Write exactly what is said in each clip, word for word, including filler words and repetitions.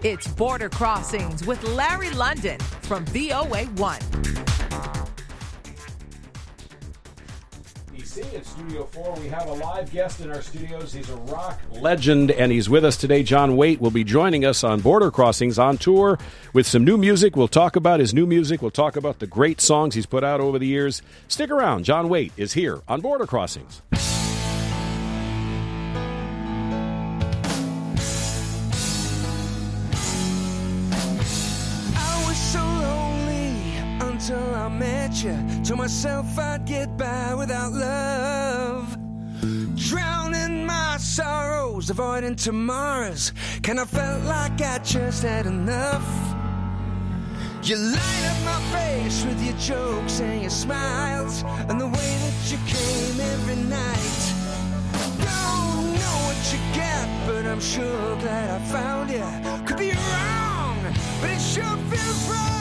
It's Border Crossings with Larry London from V O A one. D C at Studio four, we have a live guest in our studios. He's a rock legend, and he's with us today. John Waite will be joining us on Border Crossings on tour with some new music. We'll talk about his new music. We'll talk about the great songs he's put out over the years. Stick around. John Waite is here on Border Crossings. Until I met you, told myself I'd get by without love. Drowning my sorrows, avoiding tomorrows. Kind of felt like I just had enough. You light up my face with your jokes and your smiles, and the way that you came every night. Don't know what you got, but I'm sure glad I found you. Could be wrong, but it sure feels right.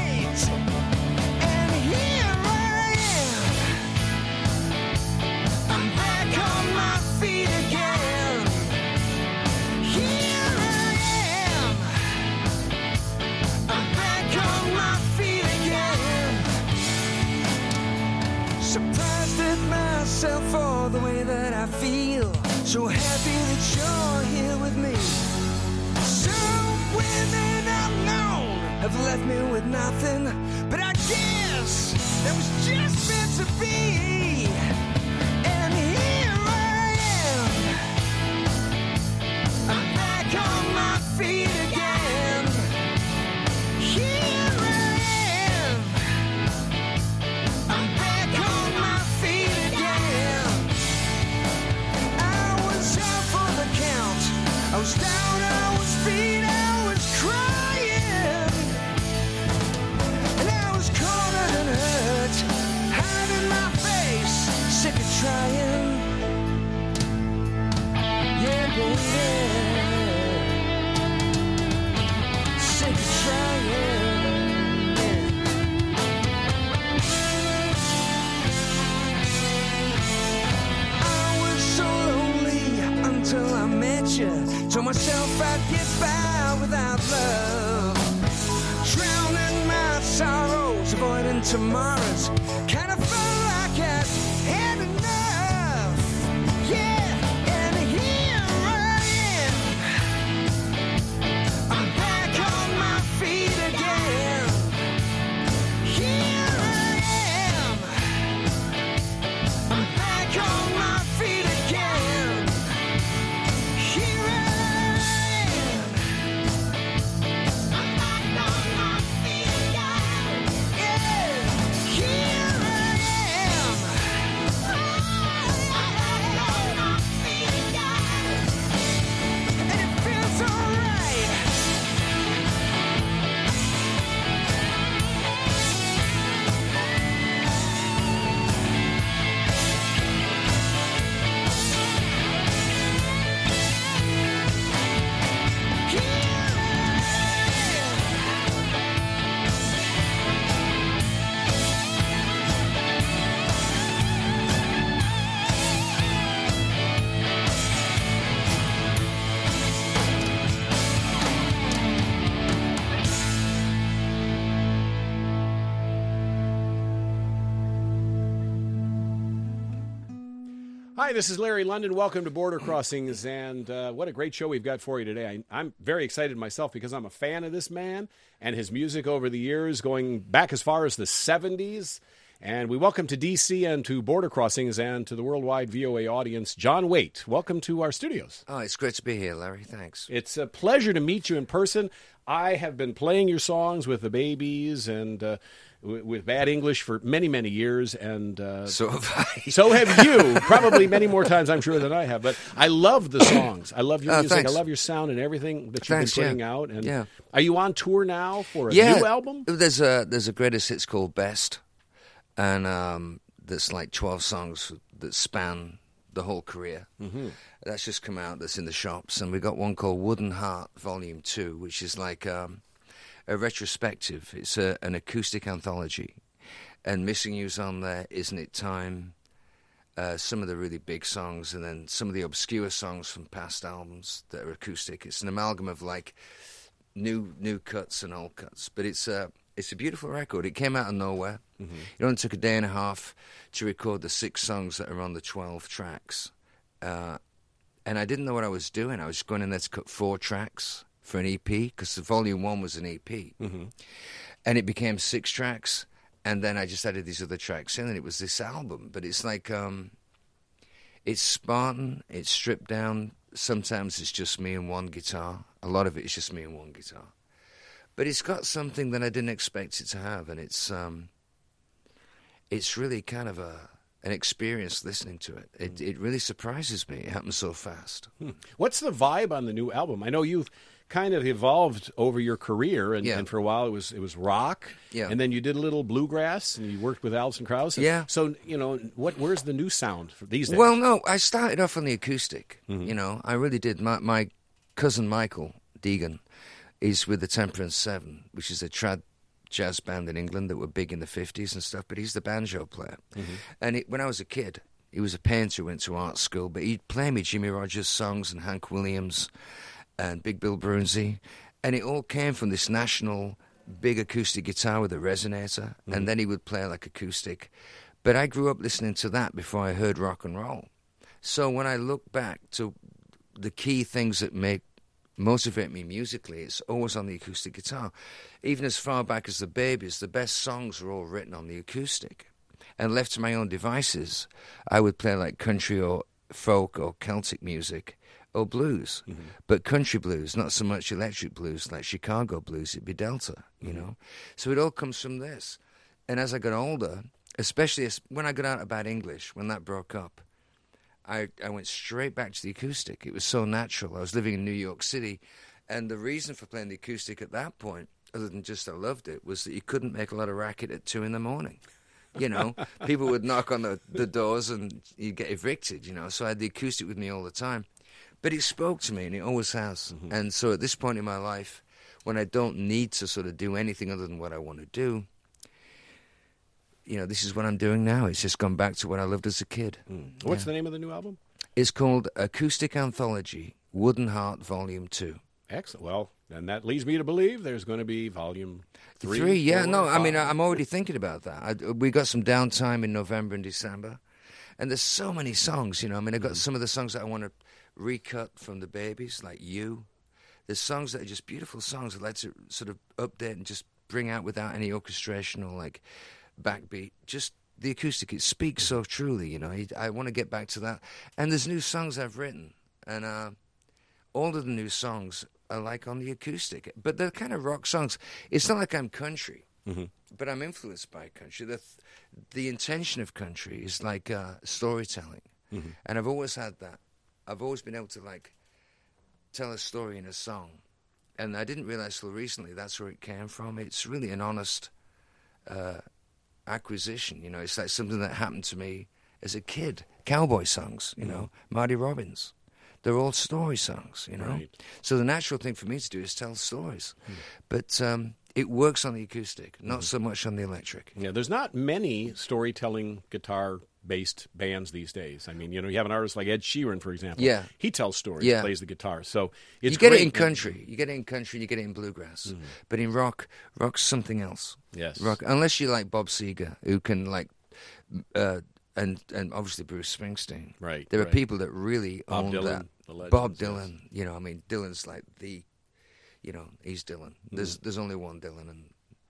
For the way that I feel, so happy that you're here with me. Some women I've known have left me with nothing, but I guess that was just meant to be. And here I am, I'm back on my feet again. Here I am, I'm back on my feet again. I was down, I was beat, I was crying, and I was cornered and hurt, hiding my face, sick of trying. Yeah, baby, sick of trying. I was so lonely until I met you. Told myself I'd get by without love. Drowning my sorrows, avoiding tomorrows. Kind of felt like I'd had enough. Yeah, and here I am. I'm back on my feet again. Here I am. I'm back on my feet again. Here I am. Hi, this is Larry London. Welcome to Border Crossings, and uh, what a great show we've got for you today. I, I'm very excited myself because I'm a fan of this man and his music over the years, going back as far as the seventies. And we welcome to D C and to Border Crossings and to the worldwide V O A audience, John Waite. Welcome to our studios. Oh, it's great to be here, Larry. Thanks. It's a pleasure to meet you in person. I have been playing your songs with the Babies and uh, w- with Bad English for many, many years. And uh, so have I. So have you. Probably many more times, I'm sure, than I have. But I love the songs. I love your uh, music. Thanks. I love your sound and everything that you've Thanks, been putting yeah. out. And yeah. Are you on tour now for a yeah. new album? There's a, there's a greatest hits called Best. And um, there's like twelve songs that span the whole career. Mm-hmm. That's just come out. That's in the shops. And we got one called Wooden Heart Volume two, which is like um, a retrospective. It's a, an acoustic anthology. And Missing You's on there, Isn't It Time, uh, some of the really big songs, and then some of the obscure songs from past albums that are acoustic. It's an amalgam of like new new cuts and old cuts. But it's a it's a beautiful record. It came out of nowhere. Mm-hmm. It only took a day and a half to record the six songs that are on the twelve tracks. Uh, and I didn't know what I was doing. I was just going in there to cut four tracks for an E P, because the volume one was an E P. Mm-hmm. And it became six tracks, and then I just added these other tracks in, and it was this album. But it's like, um, it's Spartan, it's stripped down. Sometimes it's just me and one guitar. A lot of it is just me and one guitar. But it's got something that I didn't expect it to have, and it's um, it's really kind of a an experience listening to it. It, it really surprises me. It happens so fast. Hmm. What's the vibe on the new album? I know you've kind of evolved over your career, and, yeah. and for a while it was it was rock, yeah. and then you did a little bluegrass, and you worked with Alison Krauss. Yeah. So, you know, what where's the new sound for these days? Well, no, I started off on the acoustic. Mm-hmm. You know, I really did. My, my cousin Michael Deegan is with the Temperance Seven, which is a trad jazz band in England that were big in the fifties and stuff, but he's the banjo player. Mm-hmm. And it, when I was a kid, he was a painter who went to art school, but he'd play me Jimmy Rogers songs and Hank Williams and Big Bill Broonzy, and it all came from this national big acoustic guitar with a resonator, mm-hmm. and then he would play like acoustic. But I grew up listening to that before I heard rock and roll. So when I look back to the key things that make motivate me musically, it's always on the acoustic guitar. Even as far back as the Babies, the best songs were all written on the acoustic. And left to my own devices, I would play like country or folk or Celtic music or blues. Mm-hmm. But country blues, not so much electric blues like Chicago blues, it'd be Delta, you mm-hmm. know. So it all comes from this. And as I got older, especially as, when I got out of Bad English, when that broke up, I, I went straight back to the acoustic. It was so natural. I was living in New York City, and the reason for playing the acoustic at that point, other than just I loved it, was that you couldn't make a lot of racket at two in the morning. You know, people would knock on the, the doors and you'd get evicted, you know. So I had the acoustic with me all the time. But it spoke to me, and it always has. Mm-hmm. And so at this point in my life, when I don't need to sort of do anything other than what I want to do, you know, this is what I'm doing now. It's just gone back to what I loved as a kid. Mm. What's yeah. the name of the new album? It's called Acoustic Anthology, Wooden Heart Volume two. Excellent. Well, and that leads me to believe there's going to be Volume three. Three, yeah. Four, no, five. I mean, I'm already thinking about that. I, we got some downtime in November and December, and there's so many songs, you know. I mean, I got mm. some of the songs that I want to recut from the Babies, like You. There's songs that are just beautiful songs I'd like to sort of update and just bring out without any orchestration or, like, backbeat. Just the acoustic, it speaks so truly, you know. I want to get back to that. And there's new songs I've written, and uh, all of the new songs are like on the acoustic, but they're kind of rock songs. It's not like I'm country, mm-hmm. but I'm influenced by country. The the intention of country is like uh, storytelling, mm-hmm. and I've always had that. I've always been able to like tell a story in a song, and I didn't realize till recently that's where it came from. It's really an honest uh, acquisition, you know. It's like something that happened to me as a kid. Cowboy songs, you mm-hmm. know, Marty Robbins. They're all story songs, you know. Right. So the natural thing for me to do is tell stories. Hmm. But um, it works on the acoustic, not mm. so much on the electric. Yeah, there's not many storytelling guitar-based bands these days. I mean, you know, you have an artist like Ed Sheeran, for example. Yeah. He tells stories, yeah. plays the guitar. So it's You get great. it in country. You get it in country, you get it in bluegrass. Mm. But in rock, rock's something else. Yes. Rock, unless you like Bob Seger, who can like... Uh, and and obviously Bruce Springsteen. Right. There right. are people that really Bob own Dylan, that. the legends, Bob yes. Dylan, you know, I mean, Dylan's like the, you know, he's Dylan. There's mm. there's only one Dylan, and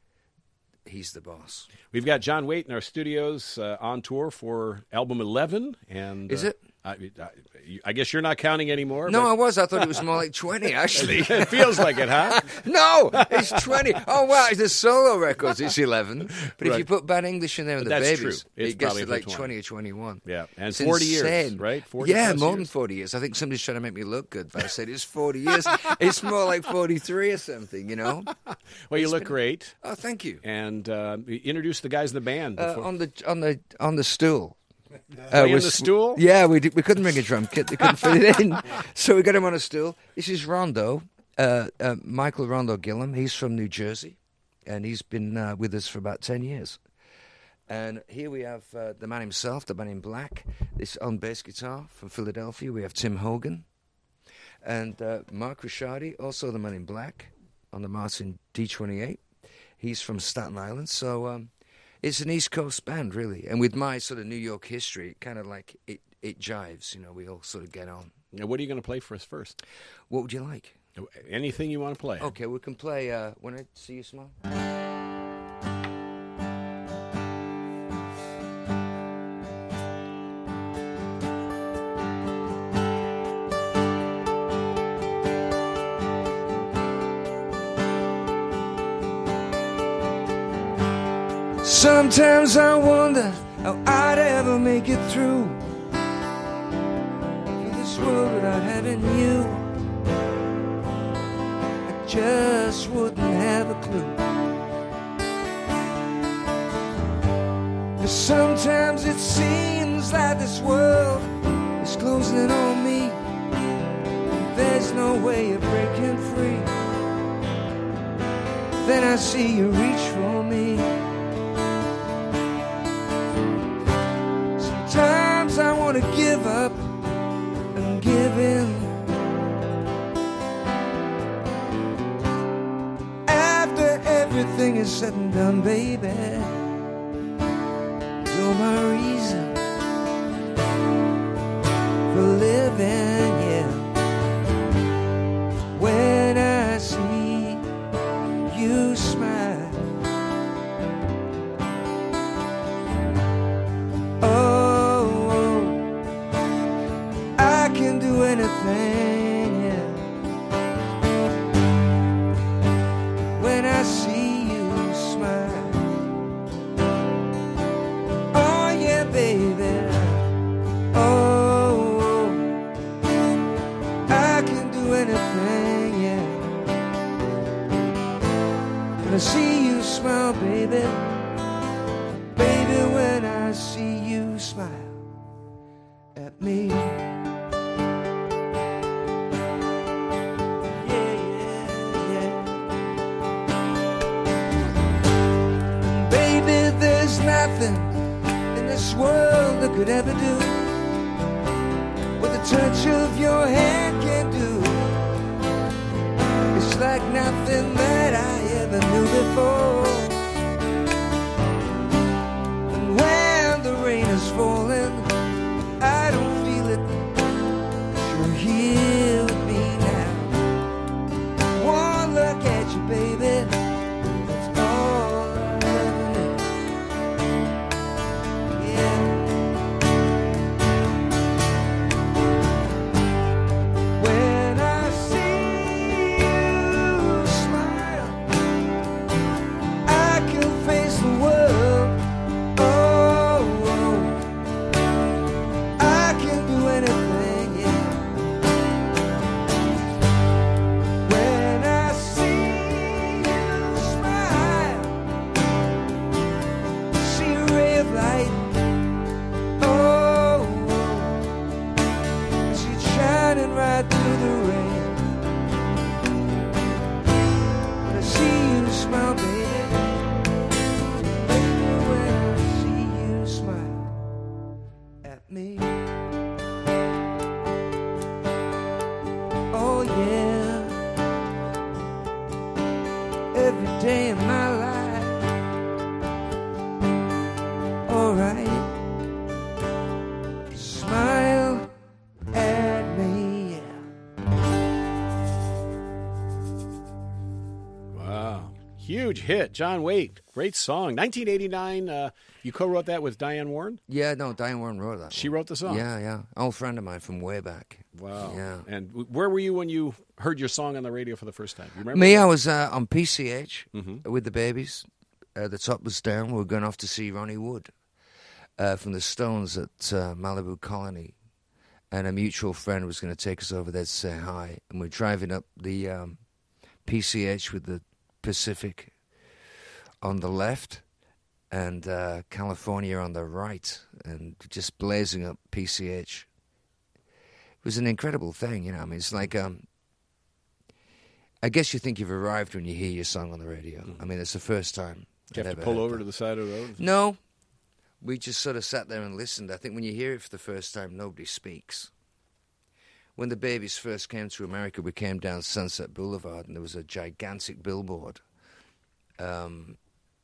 he's the boss. We've got John Waite in our studios uh, on tour for album eleven, and is uh, it? I, I, I guess you're not counting anymore. No, but... I was. I thought it was more like twenty, actually. It feels like it, huh? No, it's twenty. Oh, wow, the solo records, it's eleven. But right. if you put Bad English in there and the That's Babies, true. It's it gets probably to like twenty. twenty or twenty-one. Yeah, and it's forty insane. years, right? forty yeah, more years. than forty years. I think somebody's trying to make me look good, but I said it's forty years. It's more like forty-three or something, you know? Well, you it's look been... great. Oh, thank you. And uh, introduce the guys in the band. Uh, on the on the on the stool. Uh, in the stool? Yeah, we did, we couldn't bring a drum kit. They couldn't fit it in. So we got him on a stool. This is Rondo, uh, uh, Michael Rondo Gillum. He's from New Jersey, and he's been uh, with us for about ten years. And here we have uh, the man himself, the man in black. This on bass guitar from Philadelphia. We have Tim Hogan. And uh, Mark Ricciardi, also the man in black. on the Martin D twenty-eight. He's from Staten Island, so um, it's an East Coast band, really. And with my sort of New York history, it kind of like it, it jives, you know, we all sort of get on. Now, what are you going to play for us first? What would you like? Anything you want to play. Okay, we can play uh, When I See You Smile. Sometimes I wonder how I'd ever make it through through this world without having you. I just wouldn't have a clue. 'Cause sometimes it seems like this world is closing in on me, and there's no way of breaking free. Then I see you reach for me. Sometimes I want to give up and give in. After everything is said and done, baby, you're my reason for living, yeah. When I see you smile, anything, yeah. When I see you smile, oh yeah, baby, oh, I can do anything, yeah. When I see you smile, baby, baby, when I see you smile at me. Nothing in this world that could ever do what the touch of your hand can do. It's like nothing that I ever knew before. And when the rain is falling, I don't feel it, 'cause you're here with me now. One look at you, baby, that's all I ever need. Huge hit, John Waite. Great song. nineteen eighty-nine, uh, you co-wrote that with Diane Warren? Yeah, no, Diane Warren wrote that. She one. wrote the song? Yeah, yeah. Old friend of mine from way back. Wow. Yeah. And where were you when you heard your song on the radio for the first time? You remember? Me, I was uh, on P C H mm-hmm. with the babies. Uh, the top was down. We were going off to see Ronnie Wood uh, from the Stones at uh, Malibu Colony. And a mutual friend was going to take us over there to say hi. And we're driving up the um, P C H with the Pacific on the left and uh, California on the right, and just blazing up P C H. It was an incredible thing, you know. I mean, it's like, um, I guess you think you've arrived when you hear your song on the radio. Mm-hmm. I mean, it's the first time. Did you have to pull over that. to the side of the road? No. We just sort of sat there and listened. I think when you hear it for the first time, nobody speaks. when the Babies first came to America, we came down Sunset Boulevard, and there was a gigantic billboard um,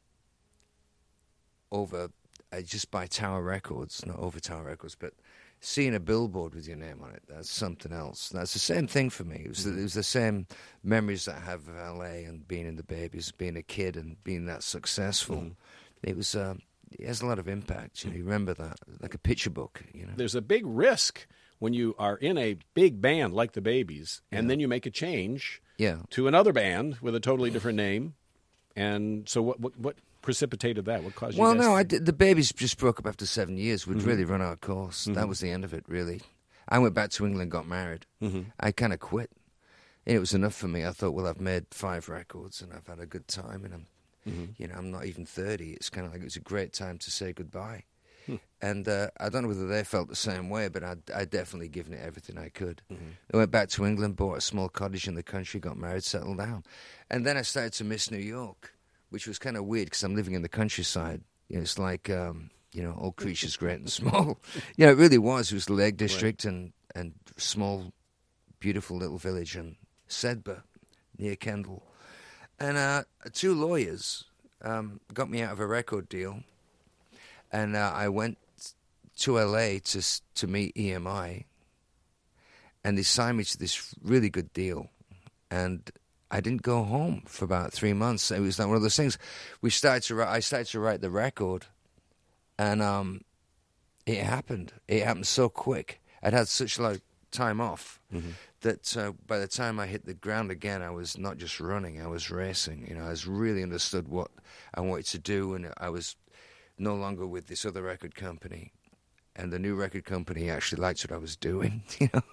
over, uh, just by Tower Records, not over Tower Records, but seeing a billboard with your name on it, that's something else. That's the same thing for me. It was, mm-hmm. the, it was the same memories that I have of L A and being in the Babies, being a kid and being that successful. Mm-hmm. It was, uh, it has a lot of impact. You know, you remember that, like a picture book, you know. There's a big risk when you are in a big band like the Babies, and yeah. then you make a change yeah. to another band with a totally different name. And so what what, what precipitated that? What caused well, you guys no, to... I did, the Babies just broke up after seven years. We'd mm-hmm. really run our course. Mm-hmm. That was the end of it, really. I went back to England, got married. Mm-hmm. I kind of quit. And it was enough for me. I thought, well, I've made five records, and I've had a good time, and I'm, mm-hmm. you know, I'm not even thirty. It's kind of like it was a great time to say goodbye. Hmm. And uh, I don't know whether they felt the same way, but I'd, I'd definitely given it everything I could. Mm-hmm. I went back to England, bought a small cottage in the country, got married, settled down. And then I started to miss New York, which was kind of weird because I'm living in the countryside. You know, it's like, um, you know, all creatures great and small. You know, it really was. It was the Lake District right. and, and small, beautiful little village in Sedbergh near Kendal. And uh, two lawyers um, got me out of a record deal. And uh, I went to L A to to meet E M I, and they signed me to this really good deal. And I didn't go home for about three months. It was like one of those things. We started to write, I started to write the record, and um, it happened. It happened so quick. I'd had such a lot of time off mm-hmm. that uh, by the time I hit the ground again, I was not just running, I was racing. You know, I was really understood what I wanted to do, and I was no longer with this other record company, and the new record company actually liked what I was doing, you know.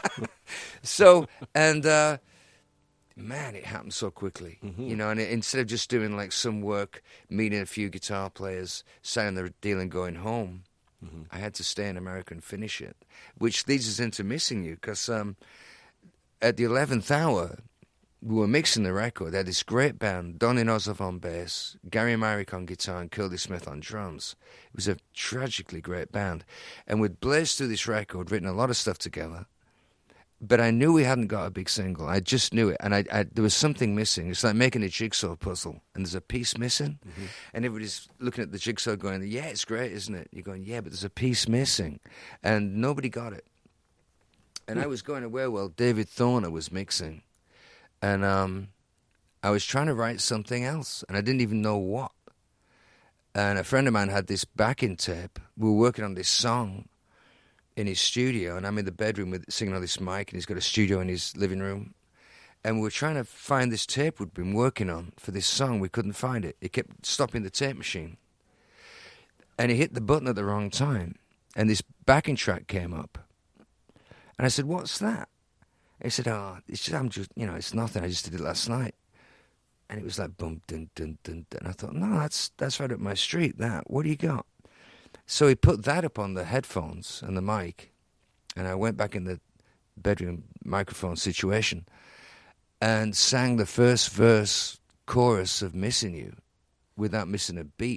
so, and uh, man, it happened so quickly, mm-hmm. you know. And it, instead of just doing like some work, meeting a few guitar players, signing the deal, and going home, mm-hmm. I had to stay in America and finish it, which leads us into Missing You, because um, at the eleventh hour, we were mixing the record. They had this great band, Donny Nosov on bass, Gary Myrick on guitar, and Curly Smith on drums. It was a tragically great band. And we'd blazed through this record, written a lot of stuff together, but I knew we hadn't got a big single. I just knew it, and I, I, there was something missing. It's like making a jigsaw puzzle, and there's a piece missing, mm-hmm. and everybody's looking at the jigsaw going, yeah, it's great, isn't it? You're going, yeah, but there's a piece missing, and nobody got it. And I was going away while David Thorner was mixing. And um, I was trying to write something else, and I didn't even know what. And a friend of mine had this backing tape. We were working on this song in his studio, and I'm in the bedroom with singing on this mic, and he's got a studio in his living room. And we were trying to find this tape we'd been working on for this song. We couldn't find it. It kept stopping the tape machine. And he hit the button at the wrong time, and this backing track came up. And I said, what's that? He said, oh, it's just, I'm just, you know, it's nothing. I just did it last night. And it was like, boom, dun, dun, dun, dun. And I thought, no, that's that's right up my street, that. What do you got? So he put that up on the headphones and the mic. And I went back in the bedroom microphone situation and sang the first verse chorus of Missing You without missing a beat.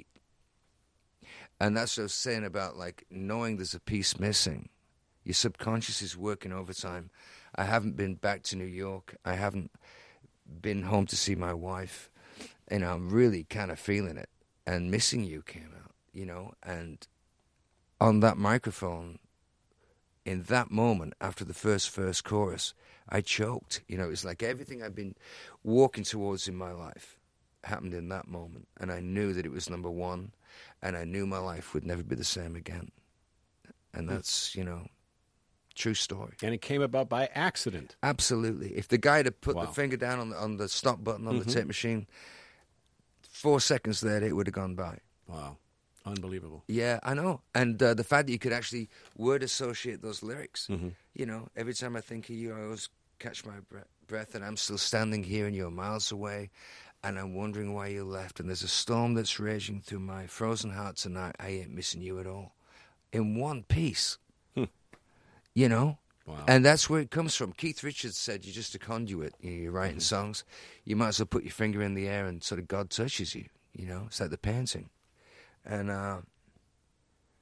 And that's what I was saying about, like, knowing there's a piece missing. Your subconscious is working overtime. I haven't been back to New York. I haven't been home to see my wife. And I'm really kind of feeling it. And Missing You came out, you know. And on that microphone, in that moment, after the first first chorus, I choked. You know, it was like everything I've been walking towards in my life happened in that moment. And I knew that it was number one. And I knew my life would never be the same again. And that's, you know, true story. And it came about by accident. Absolutely. If the guy had put wow. the finger down on the, on the stop button on mm-hmm. the tape machine, four seconds later, it would have gone by. Wow. Unbelievable. Yeah, I know. And uh, the fact that you could actually word associate those lyrics. Mm-hmm. You know, every time I think of you, I always catch my bre- breath and I'm still standing here and you're miles away and I'm wondering why you left. And there's a storm that's raging through my frozen heart tonight. I ain't missing you at all. In one piece. Hmm. You know? Wow. And that's where it comes from. Keith Richards said you're just a conduit. You know, you're writing mm-hmm. songs. You might as well put your finger in the air and sort of God touches you. You know? It's like the painting. And uh,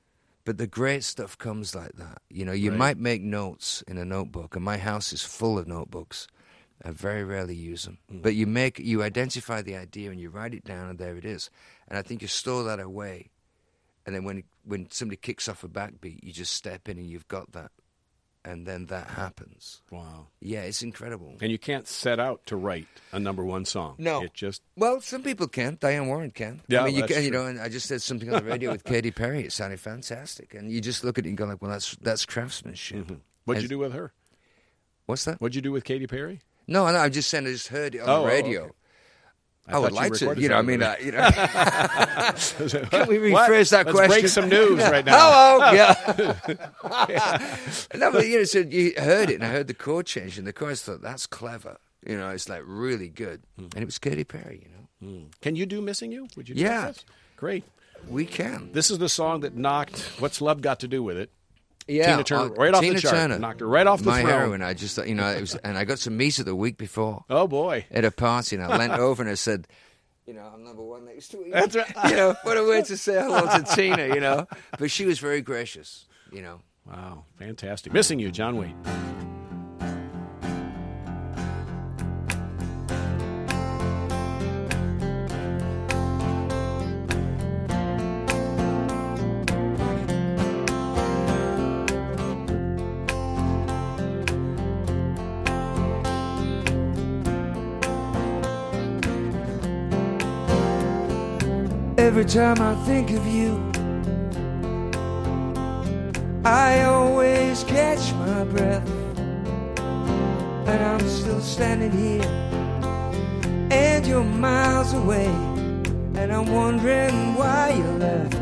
But the great stuff comes like that. You know, you Right. might make notes in a notebook, and my house is full of notebooks. I very rarely use them. Mm. But you make, you identify the idea and you write it down, and there it is. And I think you store that away. And then when when somebody kicks off a backbeat, you just step in and you've got that. And then that happens. Wow. Yeah, it's incredible. And you can't set out to write a number one song. No. It just, Well, some people can. Diane Warren can. Yeah, I mean, you that's can. You true. know, and I just did something on the radio with Katy Perry. It sounded fantastic, and you just look at it and go like, "Well, that's that's craftsmanship." what'd you As- do with her? What's that? What'd you do with Katy Perry? No, no. I'm just saying. I just heard it on Oh, the oh, radio. okay. I I, thought would you like to. recorded You know, I something mean, with uh, you know. Can we What? rephrase that Let's question? break some news right now. Hello. Yeah. No, but you know, so you heard it, and I heard the chord change, and the chorus thought that's clever. You know, it's like really good, and it was Katy Perry. You know, Can you do Missing You? Would you do Yeah. this? Great. we can. This is the song that knocked What's Love Got to Do with It? Yeah, Tina Turner, uh, right off the Tina chart. Turner, Knocked her right off the my throne. heroine. I just, you know, it was, and I got to meet her the week before Oh, boy. at a party, and I leant over and I said, you know, I'm number one next to you. That's right. You know, what a way to say hello to Tina, you know. But she was very gracious, you know. Wow. Fantastic. Missing You, John Waite. Every time I think of you, I always catch my breath. And I'm still standing here, and you're miles away, and I'm wondering why you left.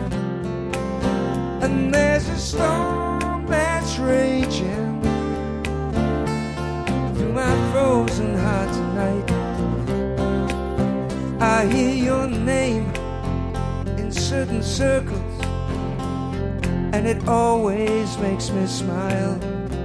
And there's a storm that's raging through my frozen heart tonight. I hear your name in certain circles, and it always makes me smile.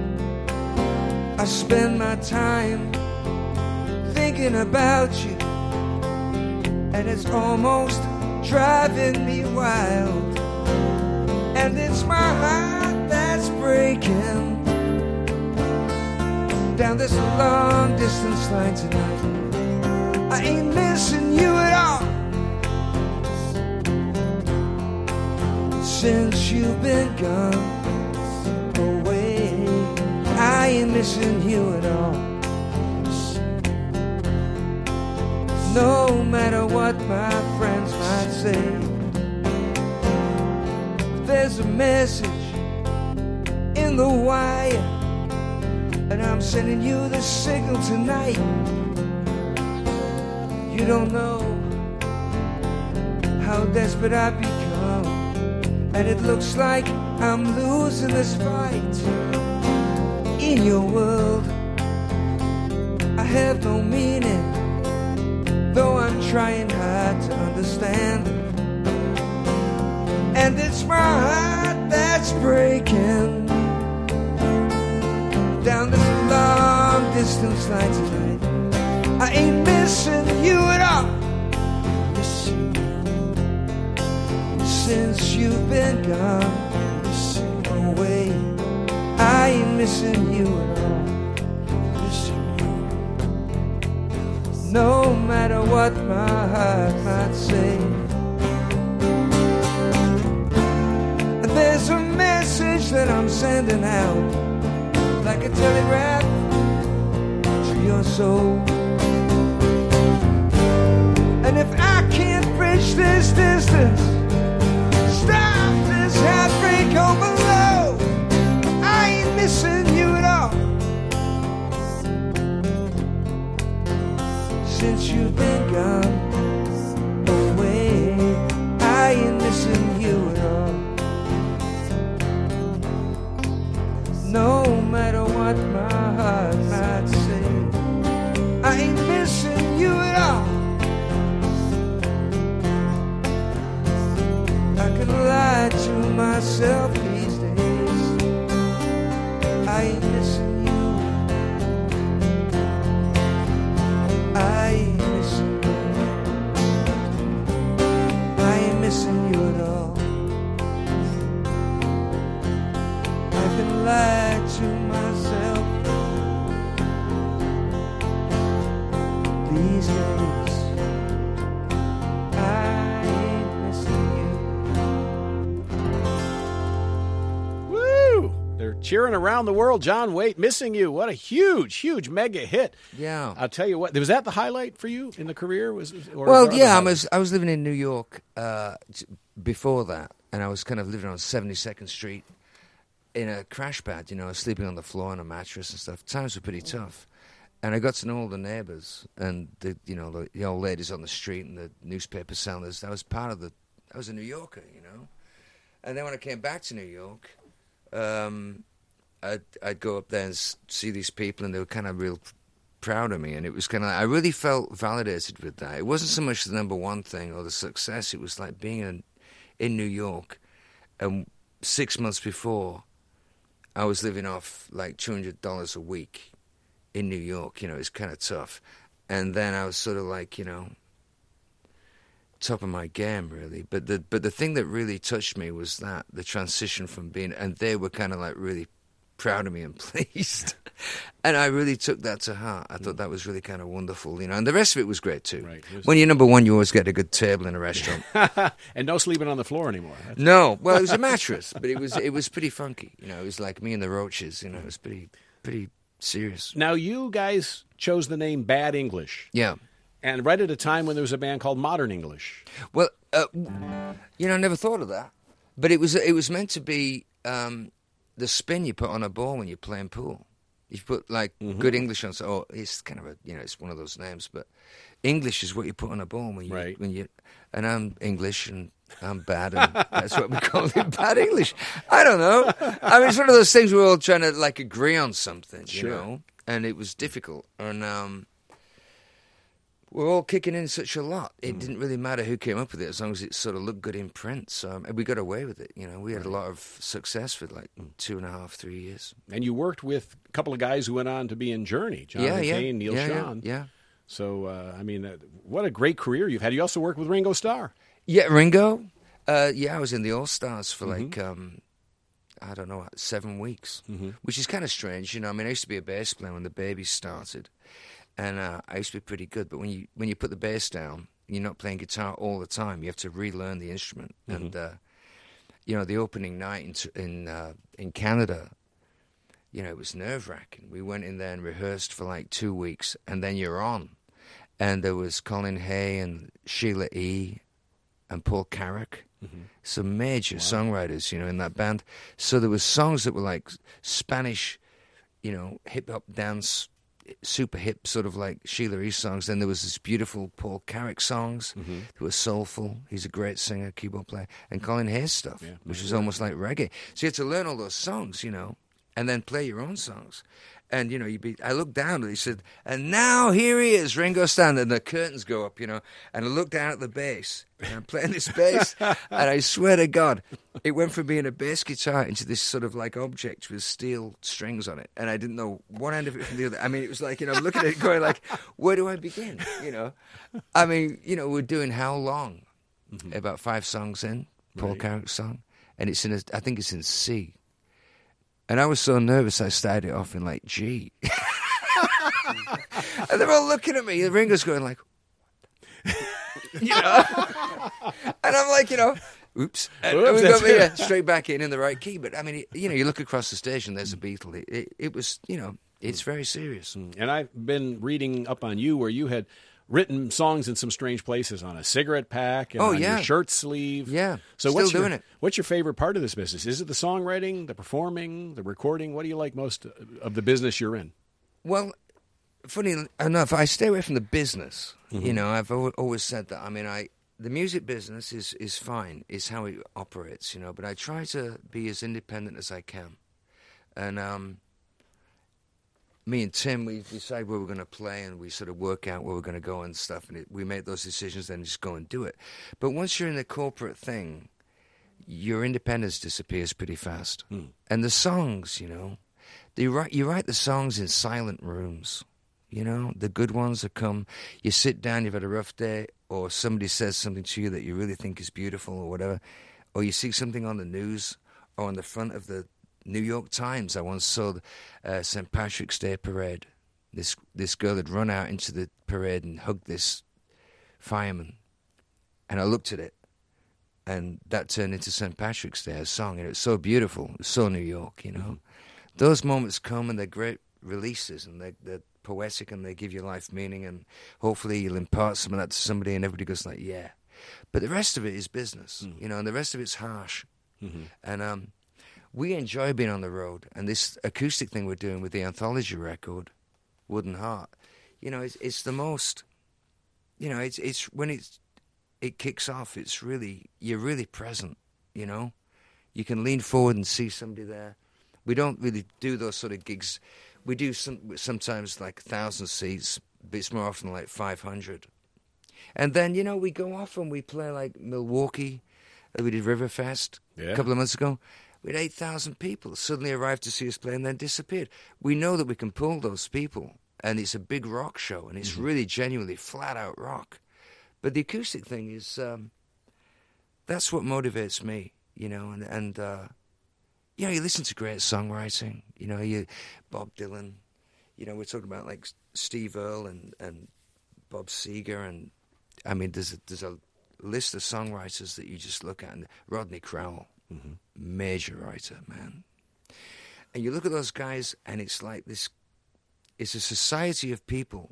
I spend my time thinking about you, and it's almost driving me wild. And it's my heart that's breaking down this long distance line tonight. I ain't missing you at all since you've been gone away. I ain't missing you at all. No matter what my friends might say, there's a message in the wire, and I'm sending you the signal tonight. You don't know how desperate I've become, and it looks like I'm losing this fight. In your world, I have no meaning, though I'm trying hard to understand. And it's my heart that's breaking down this long distance line tonight. I ain't missing you at all since you've been gone away. I ain't missing you at all. No matter what my heart might say. There's a message that I'm sending out, like a telegraph to your soul. And if I can't bridge this distance, stop this heartbreak on below, I ain't missing you at all since you've been gone away. I ain't missing you at all. No matter what my heart might say, I ain't missing you at all. I can lie to myself these days. I ain't missing you. I ain't missing you. I ain't missing you at all. these days. I ain't missing you. Woo! They're cheering around the world. John Waite, Missing You. What a huge, huge mega hit. Yeah. I'll tell you what. Was that the highlight for you in the career? Was or Well, was there yeah, I other was I was living in New York uh, j- before that, and I was kind of living on seventy-second Street in a crash pad. You know, I was sleeping on the floor on a mattress and stuff. Times were pretty tough, and I got to know all the neighbors and the you know the, the old ladies on the street and the newspaper sellers. I was part of the. I was a New Yorker, you know, and then when I came back to New York, um, I'd I'd go up there and s- see these people, and they were kind of real proud of me, and it was kind of I really felt validated with that. It wasn't so much the number one thing or the success. It was like being in in New York, and six months before, I was living off like two hundred dollars a week in New York. You know, it's kind of tough, and then I was sort of like you know top of my game really. But the but the thing that really touched me was that the transition from being, and they were kind of like really proud of me and pleased. And I really took that to heart. I thought that was really kind of wonderful, you know. And the rest of it was great too. Right. When you're number one, you always get a good table in a restaurant. And no sleeping on the floor anymore. That's- No, well, it was a mattress, but it was it was pretty funky. You know, it was like Me and the Roaches. You know, it was pretty pretty serious. Now, you guys chose the name Bad English, Yeah. and right at a time when there was a band called Modern English. Well, uh, you know, I never thought of that, but it was it was meant to be um, the spin you put on a ball when you're playing pool. You put like good English on, so oh, it's kind of a you know it's one of those names, but English is what you put on a ball when you Right. when you and I'm English and I'm bad, and that's what we call it, bad English. I don't know. I mean, it's one of those things we're all trying to like agree on something, you Sure. know, and it was difficult, and um, we're all kicking in such a lot. It didn't really matter who came up with it as long as it sort of looked good in print. So um, and we got away with it. You know, we had a lot of success for like two and a half, three years. And you worked with a couple of guys who went on to be in Journey, John yeah, yeah, Kane, Neil yeah, Sean. Yeah, yeah. So, uh, I mean, uh, what a great career you've had. You also worked with Ringo Starr. Yeah, Ringo. Uh, yeah, I was in the All Stars for like um, I don't know, seven weeks, which is kind of strange. You know, I mean, I used to be a bass player when the Babies started, and uh, I used to be pretty good. But when you when you put the bass down, you're not playing guitar all the time. You have to relearn the instrument. And uh, you know, the opening night in t- in uh, in Canada, you know, it was nerve wracking. We went in there and rehearsed for like two weeks, and then you're on. And there was Colin Hay and Sheila E. and Paul Carrack, some major songwriters, you know, in that band. So there was songs that were like Spanish, you know, hip hop dance, super hip, sort of like Sheila E. songs. Then there was this beautiful Paul Carrack songs that were soulful. He's a great singer, keyboard player, and Colin Hay's stuff, Yeah, which was almost like reggae. So you had to learn all those songs, you know, and then play your own songs. And, you know, you'd be, I looked down and he said, and now here he is, Ringo Starr. And the curtains go up, you know, and I look down at the bass, and I'm playing this bass, and I swear to God, it went from being a bass guitar into this sort of like object with steel strings on it. And I didn't know one end of it from the other. I mean, it was like, you know, looking at it going like, where do I begin? You know, I mean, you know, we're doing How Long, about five songs in, Paul Right. Carrack's song, and it's in, a, I think it's in C. And I was so nervous, I started it off in like G. And they're all looking at me. The Ringo's going like, you know. And I'm like, you know, oops. And Oops, we got that's me it. uh, straight back in in the right key. But I mean, it, you know, you look across the stage and there's a Beatle. It, it, it was, you know, it's very serious. And I've been reading up on you where you had written songs in some strange places on a cigarette pack and Oh, on yeah. your shirt sleeve. Yeah, So still what's your, doing it. What's your favorite part of this business? Is it the songwriting, the performing, the recording? What do you like most of the business you're in? Well, funny enough, I stay away from the business. You know, I've al- always said that. I mean, I the music business is, is fine, is how it operates, you know, but I try to be as independent as I can. And um, me and Tim, we decide where we're going to play, and we sort of work out where we're going to go and stuff, and it, we make those decisions, then just go and do it. But once you're in the corporate thing, your independence disappears pretty fast. And the songs, you know, they write, you write the songs in silent rooms. You know, the good ones that come, you sit down, you've had a rough day, or somebody says something to you that you really think is beautiful or whatever, or you see something on the news or on the front of the New York Times. I once saw the uh, Saint Patrick's Day parade This this girl had run out into the parade and hugged this fireman. And I looked at it, and that turned into Saint Patrick's Day, a song, and it was so beautiful. It was so New York, you know. Mm-hmm. Those moments come, and they're great releases, and they're, they're poetic, and they give your life meaning, and hopefully you'll impart some of that to somebody, and everybody goes like, yeah. But the rest of it is business, mm-hmm. you know, and the rest of it's harsh. Mm-hmm. And um, we enjoy being on the road, and this acoustic thing we're doing with the anthology record, Wooden Heart, you know, it's, it's the most, you know, it's it's when it's, it kicks off, it's really, you're really present, you know? You can lean forward and see somebody there. We don't really do those sort of gigs. We do some sometimes like one thousand seats, but it's more often like five hundred. And then, you know, we go off and we play like Milwaukee. We did Riverfest yeah. a couple of months ago. We had eight thousand people suddenly arrived to see us play and then disappeared. We know that we can pull those people, and it's a big rock show, and it's mm-hmm. really genuinely flat-out rock. But the acoustic thing is, um, that's what motivates me, you know, and, and uh, you know, you listen to great songwriting, you know, you Bob Dylan, you know, we're talking about like Steve Earle and, and Bob Seger, and I mean, there's a, there's a list of songwriters that you just look at, and Rodney Crowell, mm-hmm. major writer, man. And you look at those guys, and it's like this, it's a society of people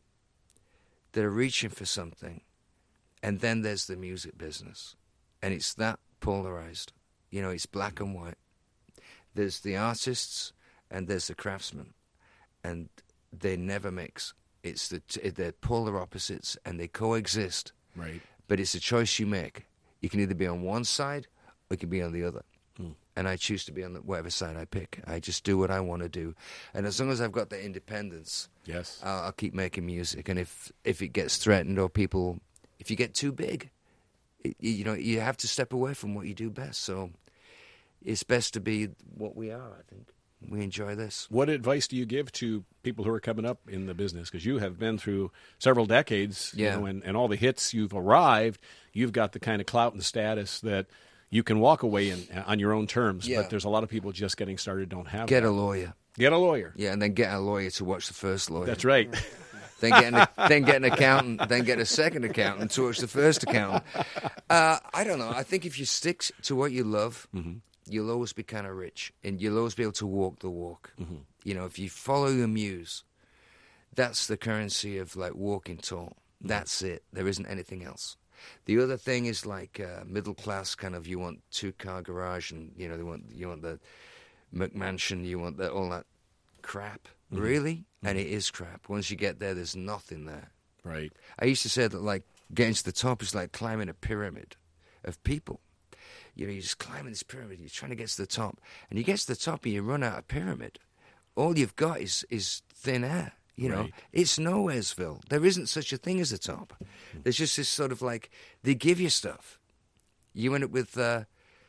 that are reaching for something. And then there's the music business, and it's that polarized. You know, it's black and white. There's the artists, and there's the craftsmen, and they never mix. It's the t- they're polar opposites, and they coexist. Right. But it's a choice you make. You can either be on one side, or you can be on the other. Hmm. And I choose to be on the, whatever side I pick. I just do what I want to do, and as long as I've got the independence, yes, I'll, I'll keep making music. And if if it gets threatened or people. If you get too big, it, you know, you have to step away from what you do best. So it's best to be what we are, I think. We enjoy this. What advice do you give to people who are coming up in the business? Because you have been through several decades, yeah. you know, and, and all the hits you've arrived, you've got the kind of clout and status that you can walk away in, on your own terms. Yeah. But there's a lot of people just getting started don't have Get that. a lawyer. Get a lawyer. Yeah, and then get a lawyer to watch the first lawyer. That's right. Then get, an, then get an accountant, then get a second accountant to watch the first accountant. Uh, I don't know. I think if you stick to what you love, mm-hmm. you'll always be kind of rich, and you'll always be able to walk the walk. Mm-hmm. You know, if you follow your muse, that's the currency of, like, walking tall. Mm-hmm. That's it. There isn't anything else. The other thing is, like, uh, middle class kind of, you want two-car garage, and, you know, they want you want the McMansion, you want the, all that crap. Mm-hmm. Really? Mm-hmm. And it is crap. Once you get there, there's nothing there. Right. I used to say that, like, getting to the top is like climbing a pyramid of people. You know, you're just climbing this pyramid, you're trying to get to the top. And you get to the top and you run out of pyramid. All you've got is, is thin air, you know. Right. It's Nowheresville. There isn't such a thing as the top. There's just this sort of, like, they give you stuff. You end up with... Uh,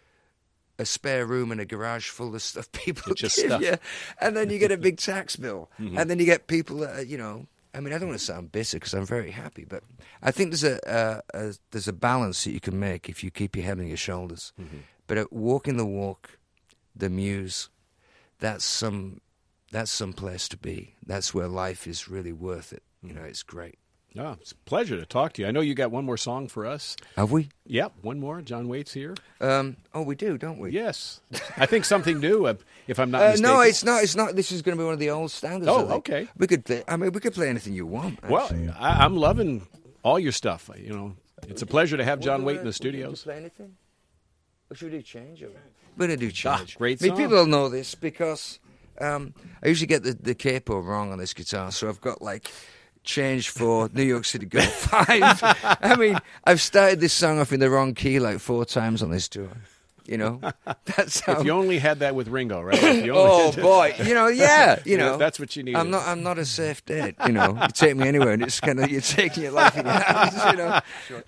a spare room in a garage full of stuff people just give stuff. you, and then you get a big tax bill, mm-hmm. and then you get people that are, you know. I mean, I don't want to sound bitter because I'm very happy, but I think there's a, a, a there's a balance that you can make if you keep your head on your shoulders. Mm-hmm. But at walking the walk, the muse, that's some that's some place to be. That's where life is really worth it. You know, it's great. Oh, it's a pleasure to talk to you. I know you got one more song for us. Have we? Yep, one more. John Waite's here. Um, oh, we do, don't we? Yes. I think something new, uh, if I'm not uh, mistaken. No, it's not. It's not. This is going to be one of the old standards. Oh, okay. We could play. I mean, we could play anything you want. Actually. Well, I, I'm loving all your stuff. You know, it's a pleasure to have John Waite in the studios. Play anything? Or should we do change? Or... We're going to do change. Ah, great I mean, song. people know this because um, I usually get the, the capo wrong on this guitar, so I've got like. Change for New York City Girl five. I mean, I've started this song off in the wrong key like four times on this tour. You know, that's how. If you only had that with Ringo, right? If you oh only... boy, you know, yeah, you know, if that's what you need. I'm not, I'm not a safe date. You know, you take me anywhere, and it's kind of you're taking your life in your hands. You know,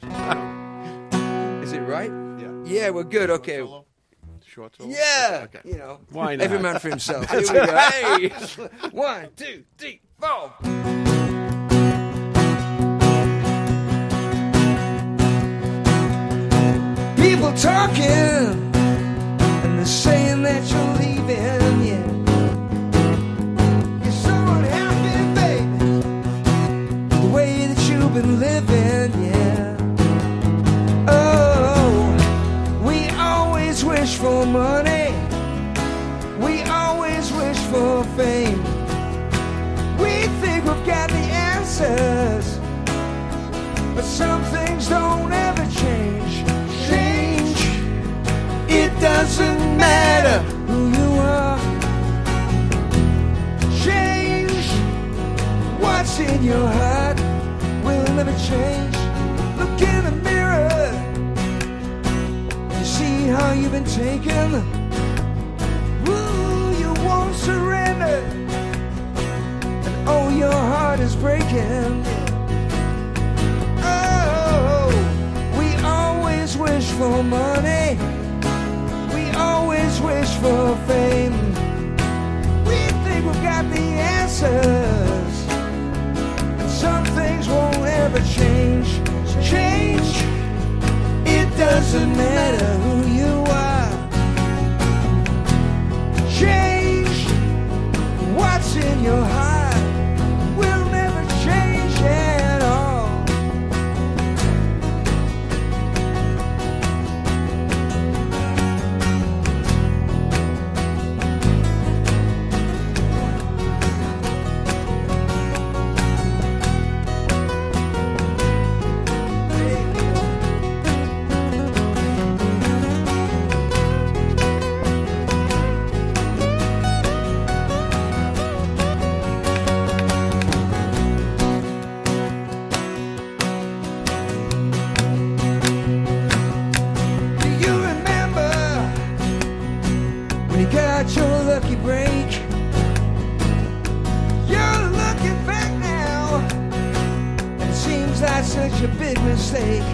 is it right? Yeah. Yeah, we're good. Okay. Solo? Short solo? Yeah, Okay. you know, Why not? every man for himself. Here we go. Hey, one, two, three, four. People talking, and they're saying that you're leaving, yeah. You're so unhappy, baby. you've been living, yeah. Oh, we always wish for money. We always wish for fame. We think we've got the answers, but some things don't ever change. Change. It doesn't matter who you are. Change. What's in your heart will never change. Look in the mirror. You see how you've been taken. Ooh, you won't surrender. And oh, your heart is breaking. Oh, we always wish for money. We always wish for fame. We think we've got the answers, and some things won't ever change. Change. It doesn't matter who you are. Change. What's in your heart will never change at all. Do you remember when you got your lucky break? You're looking back now, and it seems like such a big mistake.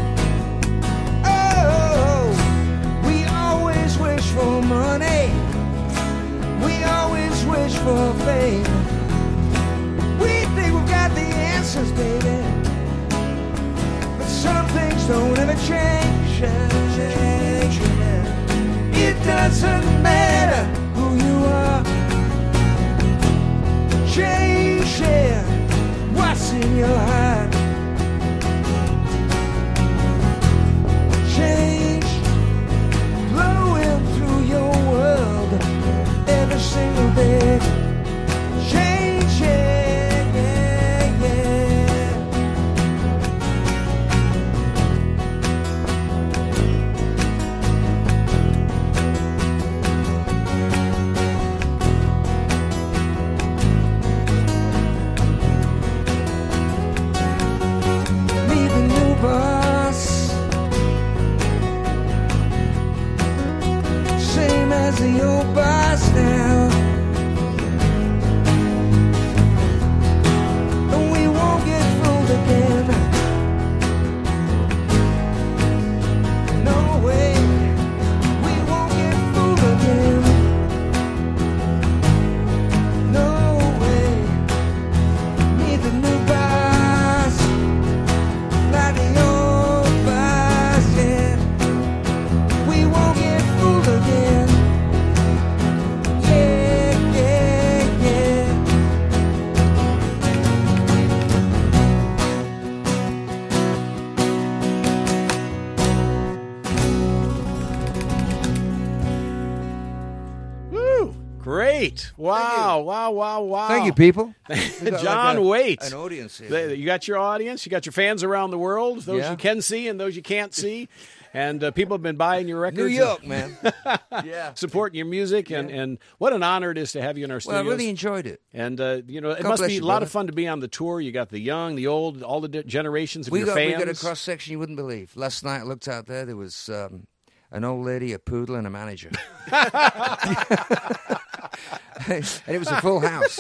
Oh, we always wish for money. We always wish for fame. We think we've got the answers, baby, but some things don't ever change. It doesn't matter who you are. Change, yeah. What's in your heart? Change, blowing through your world every single day. Change, yeah, yeah, yeah. Meet the new boss, same as the old boss now. And we won't get fooled again. No way, we won't get fooled again. No way. Meet the new boss, like the old boss, yeah. We won't get fooled again. Yeah, yeah, yeah. Woo! Great! Wow! Wow! Wow! Wow! Thank you, people. We've got John like a- Waite. An audience here. They- You got your audience. You got your fans around the world. Those Yeah. you can see and those you can't see. And uh, people have been buying your records. New York, man. Yeah. Supporting your music, and, and what an honor it is to have you in our Well, I studios. really enjoyed it. and uh, you know, it God must bless be a you, lot brother. of fun to be on the tour. You got the young, the old, all the di- generations of We your got, fans. we got a cross section you wouldn't believe. Last night I looked out there, there was um, an old lady, a poodle, and a manager. And it was a full house.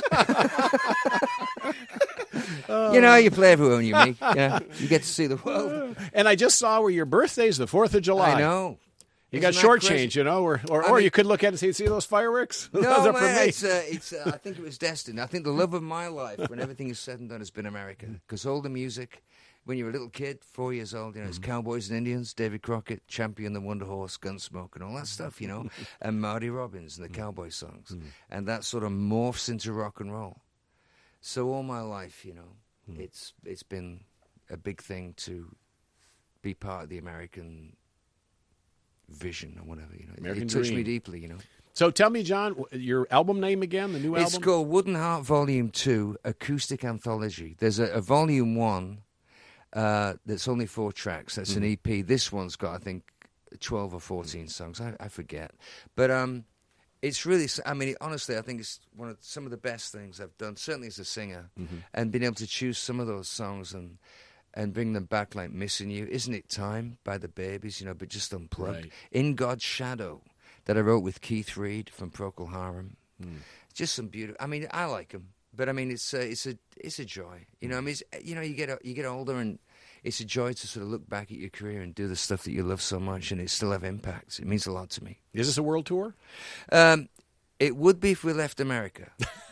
You know, you play everywhere you meet. You know, you get to see the world. And I just saw where your birthday's the fourth of July. I know. You got Isn't that shortchanged, crazy? you know, or or, I or mean- you could look at it and say, see those fireworks? Those No, are man, for me. it's, uh, it's, uh, I think it was destined. I think the love of my life, when everything is said and done, has been America. Because all the music, when you're a little kid, four years old, you know, it's Cowboys and Indians, Davy Crockett, Champion, the Wonder Horse, Gunsmoke, and all that stuff, you know, and Marty Robbins and the cowboy songs. And that sort of morphs into rock and roll. So all my life, you know, it's it's been a big thing to be part of the American vision or whatever. You know, American it touched dream. me deeply. You know. So tell me, John, your album name again, the new It's album? called Wooden Heart Volume Two, Acoustic Anthology. There's a, a Volume One uh, that's only four tracks. That's mm. an E P. This one's got, I think, twelve or fourteen songs. I, I forget, but um, it's really. I mean, it, honestly, I think it's one of some of the best things I've done. Certainly as a singer, mm-hmm. and being able to choose some of those songs and and bring them back, like "Missing You," "Isn't It Time" by the Babies, you know, but just unplugged. Right. "In God's Shadow," that I wrote with Keith Reed from Procol Harum. Mm. Just some beautiful. I mean, I like them, but I mean, it's a, it's a, it's a joy. You know, I mean, it's, you know, you get you get older, and it's a joy to sort of look back at your career and do the stuff that you love so much, and it still have impacts. It means a lot to me. Is this a world tour? Um, it would be if we left America.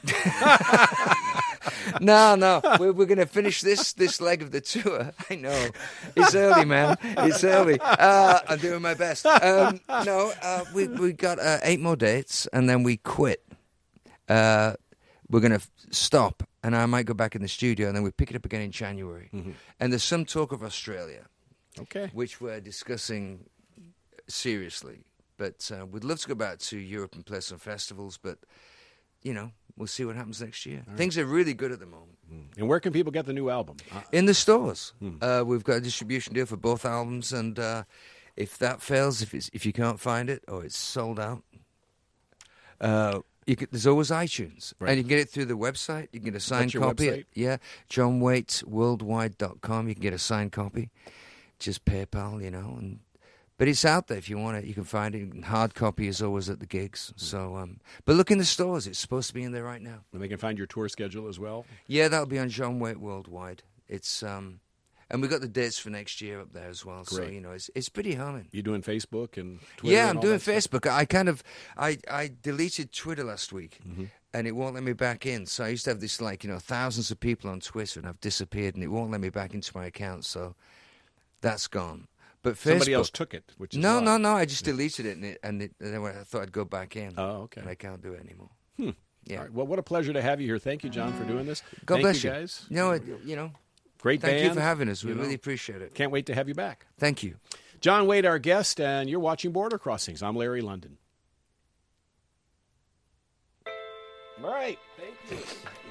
no, no, we're, we're going to finish this this leg of the tour. I know. It's early, man. It's early. Uh, I'm doing my best. Um, no, uh, we we got uh, eight more dates, and then we quit. Uh, we're going to f- stop, and I might go back in the studio, and then we pick it up again in January. Mm-hmm. And there's some talk of Australia, okay, which we're discussing seriously. But uh, we'd love to go back to Europe and play some festivals, but, you know, we'll see what happens next year. Right. Things are really good at the moment. Mm. And where can people get the new album? Uh, In the stores. Mm. Uh, we've got a distribution deal for both albums, and uh, if that fails, if it's, if you can't find it or it's sold out, uh, you can, there's always iTunes. Right. And you can get it through the website. You can get a signed What's your copy. website? Yeah, john waits worldwide dot com. You can get a signed copy. Just PayPal, you know, and... But it's out there if you want it. You can find it. Hard copy is always at the gigs. So, um, but look in the stores. It's supposed to be in there right now. And they can find your tour schedule as well? Yeah, that'll be on John Waite Worldwide. It's um, and we got the dates for next year up there as well. Great. So, you know, it's it's pretty humming. You doing Facebook and Twitter? Yeah, and I'm all doing that Facebook. stuff? I kind of, I, I deleted Twitter last week. Mm-hmm. And it won't let me back in. So I used to have this, like, you know, thousands of people on Twitter, and I've disappeared, and it won't let me back into my account. So that's gone. But Facebook, somebody else took it, which is no, why. no, no. I just deleted it, and, it, and, it, and then I thought I'd go back in. Oh, okay. And I can't do it anymore. Hmm. Yeah. All right. Well, what a pleasure to have you here. Thank you, John, for doing this. God Thank bless you, you, guys. You know, it, you know. Great thank band. you for having us. We You know. really appreciate it. Can't wait to have you back. Thank you, John Waite, our guest, and you're watching Border Crossings. I'm Larry London. All right. Thank you.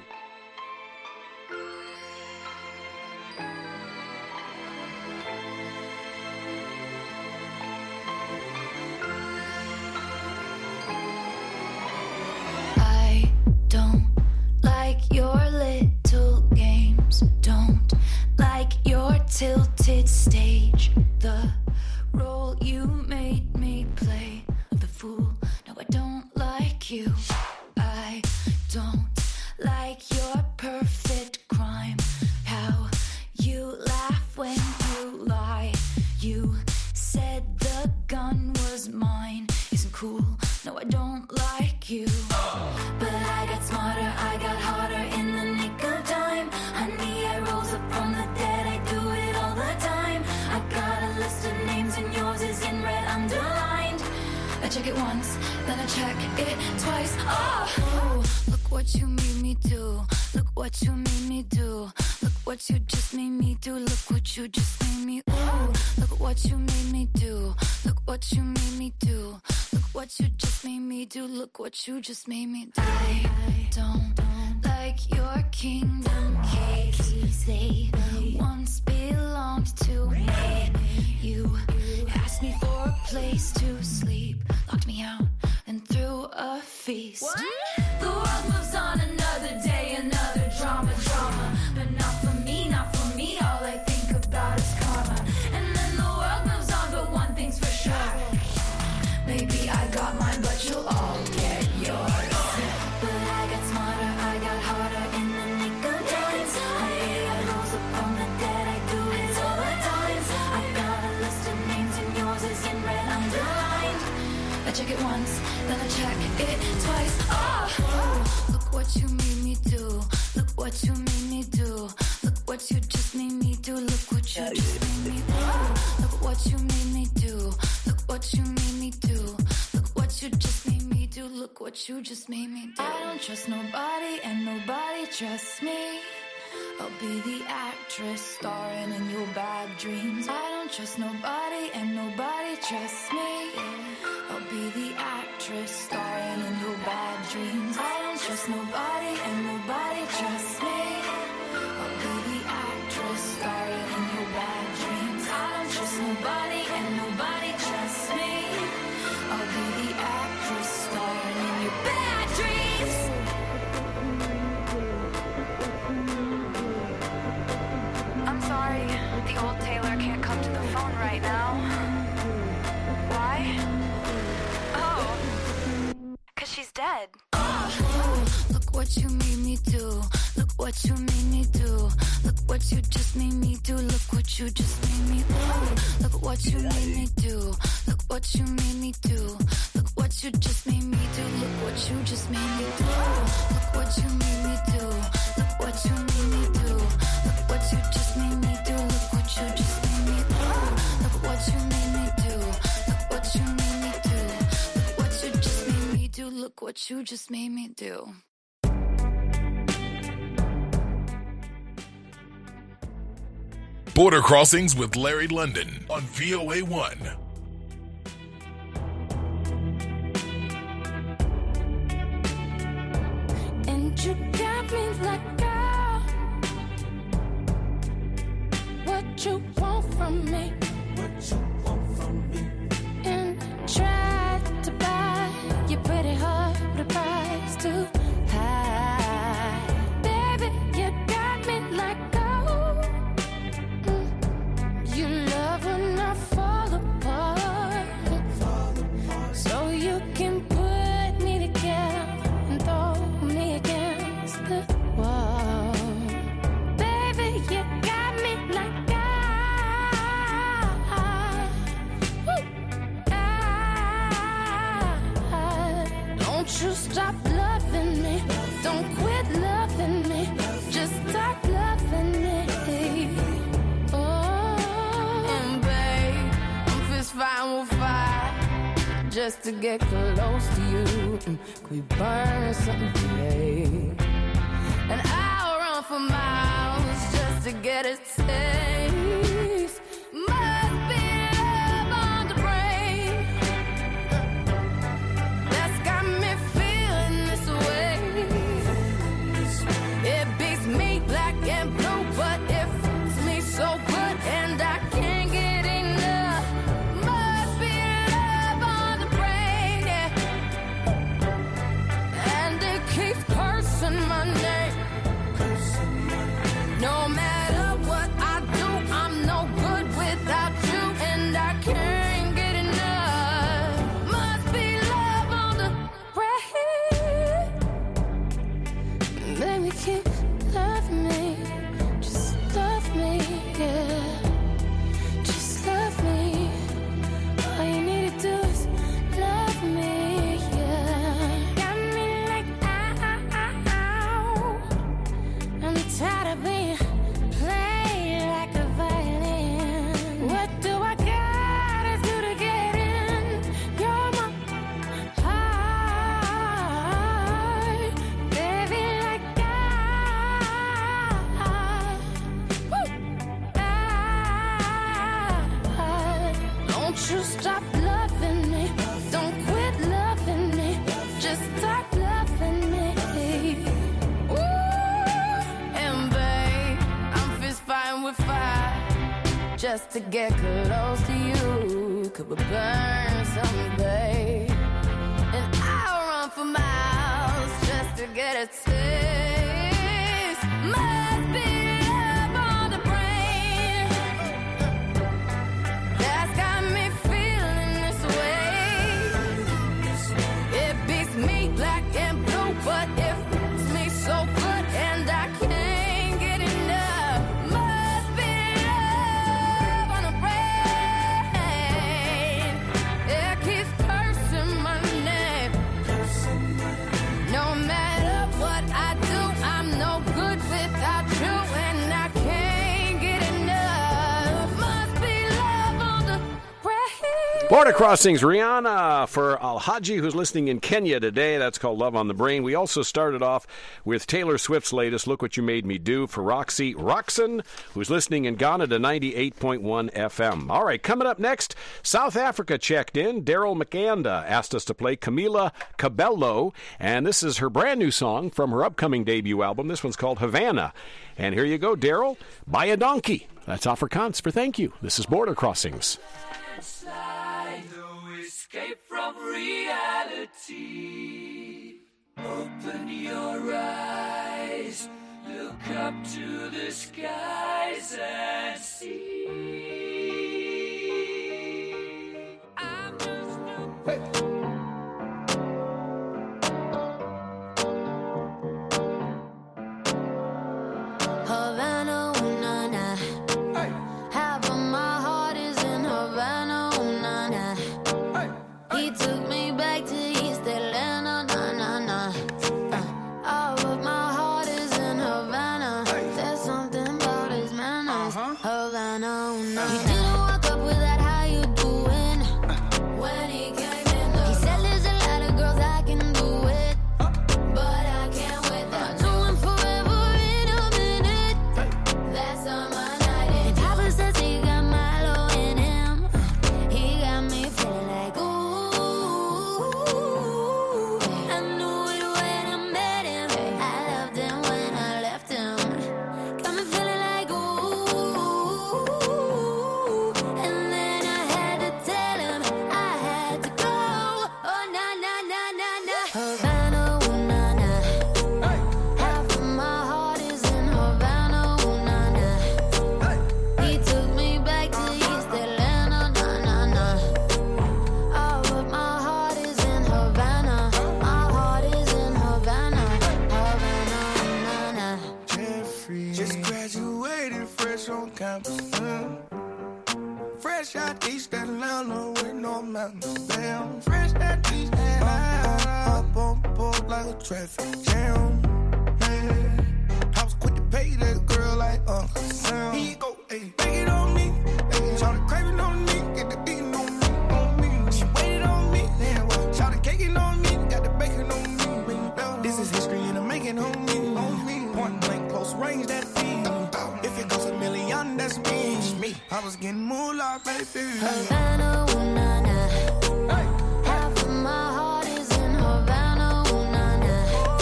Your little games, don't like your tilted stage, the role you made me play of the fool. No, I don't like you. I don't like your perfect crime, how you laugh when you lie. You said the gun was mine, isn't cool. No, I don't like you. But I got smarter, I got harder in the nick of time. Honey, I rose up from the dead, I do it all the time. I got a list of names and yours is in red underlined. I check it once, then I check it twice. Oh, oh, look what you made me do. Look what you made me do. Look what you just made me do. Look what you just made me. Ooh, look what you made me do. Look what you made me do. Look what you just made me do. Look what you just made me do. I don't, don't like your kingdom keys. They once belonged to me. You asked me for a place to sleep, locked me out and threw a feast. What? The world moves on another day, another drama, drama. But not for me, not for me. All I think about is karma. And then the world moves on, but one thing's for sure. Maybe I got mine, but you'll all get yours. But I got smarter, I got harder in the nick of time. Honey, I rose up from the dead, I do it all the time. I got a list of names and yours is in red underlined. I check it once, then I check it twice. Oh, oh, look what you made me do. Look what you made me do. Look what you just made me do. Look what you just made me do. Look what you made me do. Look what you made me do. Look what you just made me do. Look what you just made me do. I don't trust nobody and nobody trusts me. I'll be the actress starring in your bad dreams. I don't trust nobody and nobody trusts me. I'll be the actress starring in your bad dreams. I don't trust nobody and nobody trusts me. I'll be the actress starring in your bad dreams. I don't trust nobody and nobody trusts me. I'll be the actress starring in your bad dreams. I'm sorry, the old Taylor can't come to the phone right now. Why? Oh, 'cause she's dead. Oh, look what you made me do. Look what you made me do. Look what you just made me do. Look what you just made me do. Look what you made me do. Look what you made me do. Look what you just made me do. Look what you just made me do. Look what you made me do. Look what you made me do. Look what you just made me do. Look what you just made me do. Look what you made me do. Look what you made me do. Look what you just made me do. Look what you just made me do. Border Crossings with Larry London on V O A one. And you got me like, girl, what you want from me? What you want from me? And tried to buy you pretty hard, but the price too high. Baby, you got me like, gold. Mm. You love when I fall apart, so you can put me together and throw me against the wall. Baby, you got me like I, I, don't you stop loving me, don't quit loving me, just stop loving me. Oh, and babe, I'm fist fighting with fire just to get close to you. Could we burn something today? And I'll run for miles just to get a taste. Must be love on the brain that's got me feeling this way. It beats me black and blue, but it fits me so good, and I can't get enough. Must be love on the brain, yeah. And it keeps cursing my name. No matter what I do, I'm no good without you, and I can't get enough. Must be love on the brain. Baby, keep loving me, just love me, yeah. Just love me. All you need to do is love me, yeah. Got me like ow. I'm tired of being played like a violin. What do I gotta do to get in? You're my heart, baby, like I, woo, I, don't you stop loving me, don't quit loving me, just stop loving me. Ooh, and babe, I'm fist fighting with fire just to get close to you. Could we burn someday? And I'll run for miles just to get a taste. Must be love on the brain that's got me feeling this way. It beats me black and blue, but it fits me so good, and I can't get enough. Must be love on the brain. It keeps cursing my name. No matter what I do, I'm no good without you. Border Crossings, Rihanna for Alhaji, who's listening in Kenya today. That's called Love on the Brain. We also started off with Taylor Swift's latest, Look What You Made Me Do, for Roxy Roxon, who's listening in Ghana to ninety-eight point one F M. All right, coming up next, South Africa checked in. Daryl McAnda asked us to play Camila Cabello, and this is her brand new song from her upcoming debut album. This one's called Havana. And here you go, Daryl. Buy a donkey. That's Afrikaans for thank you. This is Border Crossings. No escape from reality. Open your eyes, look up to the skies and see. I'm just a hey. Havana, ooh, na, na. Hey. Half of my heart is in Havana, ooh, na, na. Hey. He took me back to East Atlanta, na, na, na. Uh, all of my heart is in Havana. Hey. There's something about his manners. Uh-huh. Havana, ooh, na, na. He didn't walk up with that, how you doing? Uh. When he came in the he said there's a lot of girls I can do it, uh. but I can't wait. I know him forever in a minute. Hey. That's on my night. And Papa says he got Milo in him. He got me feeling like ooh. I knew it when I met him. I loved him when I left him. Got me feeling like ooh. And then I had to tell him I had to go. Oh na na na na na. Havana, ooh na na. Half of my heart is in Havana, ooh na na. He took me back to East Atlanta, na na na. All of my heart is in Havana. My heart is in Havana, Havana, na na. Jeffrey. Just graduated fresh on campus. mm. Fresh out East Atlanta with no mountains. Damn, fresh out East Atlanta. Up on board like a traffic jam. Man, I was quick to pay that girl like Uncle Sam. Here you go, ayy, take it on me. Ayy, shout the craving on me, get the beating on me, on me. She waited on me, damn, well, shout the caking on me, got the bacon on me. This is history in the making on me, on me. Point blank, close range, that feed. If it goes a million, that's me. me. I was getting moolah, baby. Havana, ooh na na. Half of my heart is in Havana, ooh na na.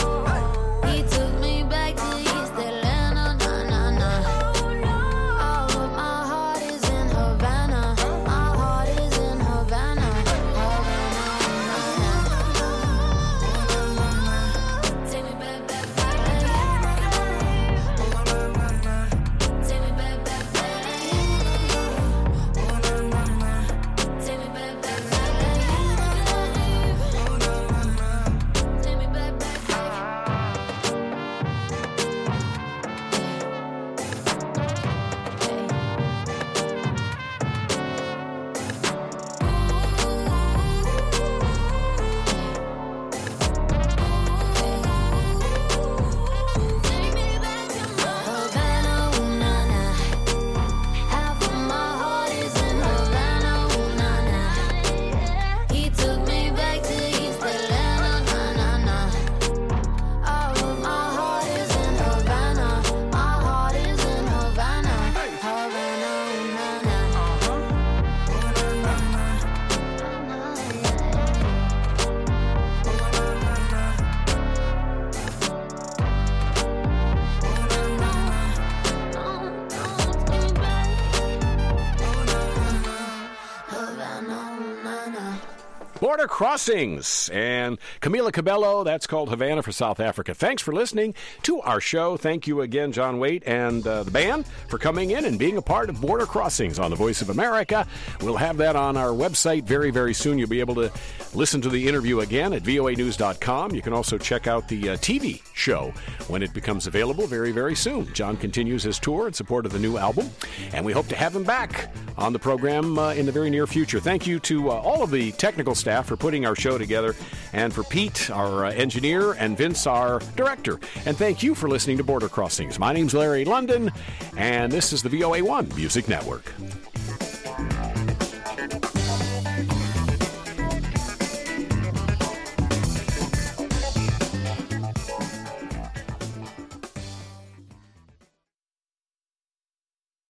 He took me back to East Atlanta, na na na. All of my heart is in Havana. My heart is in Havana, Havana, ooh na na. Take me back, back, back. Take me back, back, back. Take me back, back, back. Take me back, back, back. Havana, ooh na na. Half of my heart is in Havana, ooh na na. He took me back to East Atlanta, na na na. All of my heart is in Havana. My heart is in Havana, Havana, ooh na na. Havana, ooh na na. Border Crossings and Camila Cabello. That's called Havana for South Africa. Thanks for listening to our show. Thank you again, John Waite and uh, the band, for coming in and being a part of Border Crossings on the Voice of America. We'll have that on our website very, very soon. You'll be able to listen to the interview again at V O A news dot com. You can also check out the uh, T V show when it becomes available very, very soon. John continues his tour in support of the new album, and we hope to have him back on the program uh, in the very near future. Thank you to uh, all of the technical staff for putting our show together, and for Pete, our uh, engineer, and Vince, our director. And thank you for listening to Border Crossings. My name's Larry London, and this is the V O A one Music Network.